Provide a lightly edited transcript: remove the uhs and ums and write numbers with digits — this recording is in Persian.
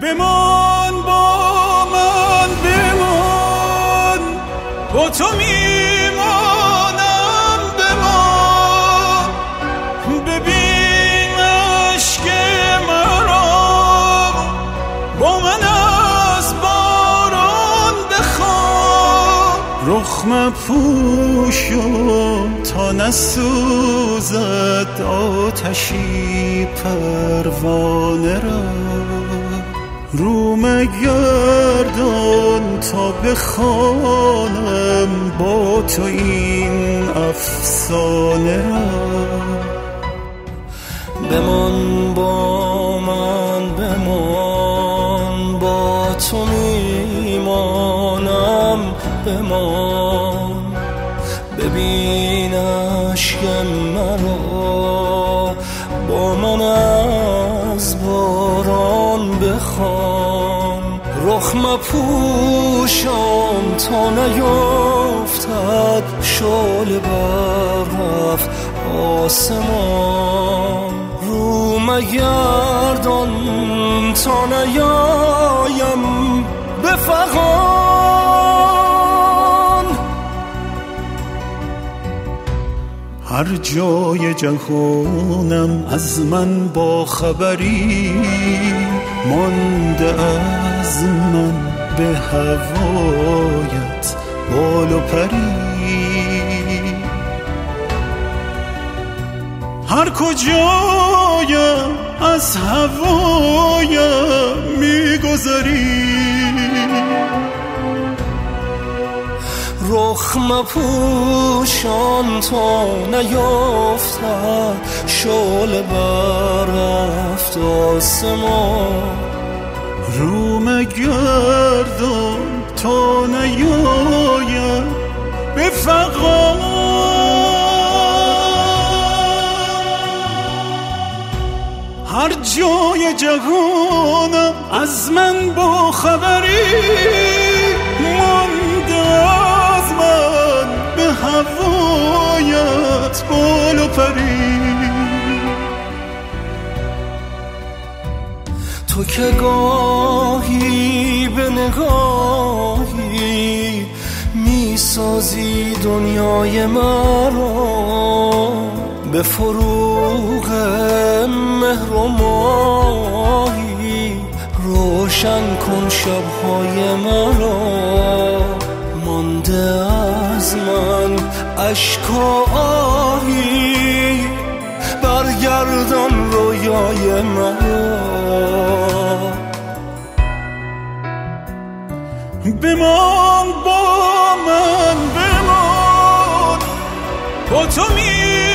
بمان با من، بمان با تو میمانم، بمان ببین عشق مرا، با من از باران بخواب. رخ مپوشم تا نسوزد آتشی پروانه را، رو مگردان تا بخوانم با تو این افسانه را. بمان با من، بمان با تو میمانم، بمان ببین عشق مرا، با من از باران بخوان. رخ مپوشم تا نیفتد شعله بر رفت آسمان، رو مگردان تا نیایم به فغان. هر جای جهانم از من با خبری، مانده از من به هوایت بال و پری. هر کجایم از هوایم میگذری، رخ مپوشان تا نیفتد شعله بر رفت آسمان، رو مگردان تا نیایم به فغان. هر جای جهانم از من با خبری، مانده از من به هوایت بال و پری. تو که گاهی به نگاهی میسازی دنیای مرا، به فروغ مهر و ماهی روشن کن شبهای مرا. مانده از من اشک و آهی، برگردان رویای مرا. بمان با من، بمان با تو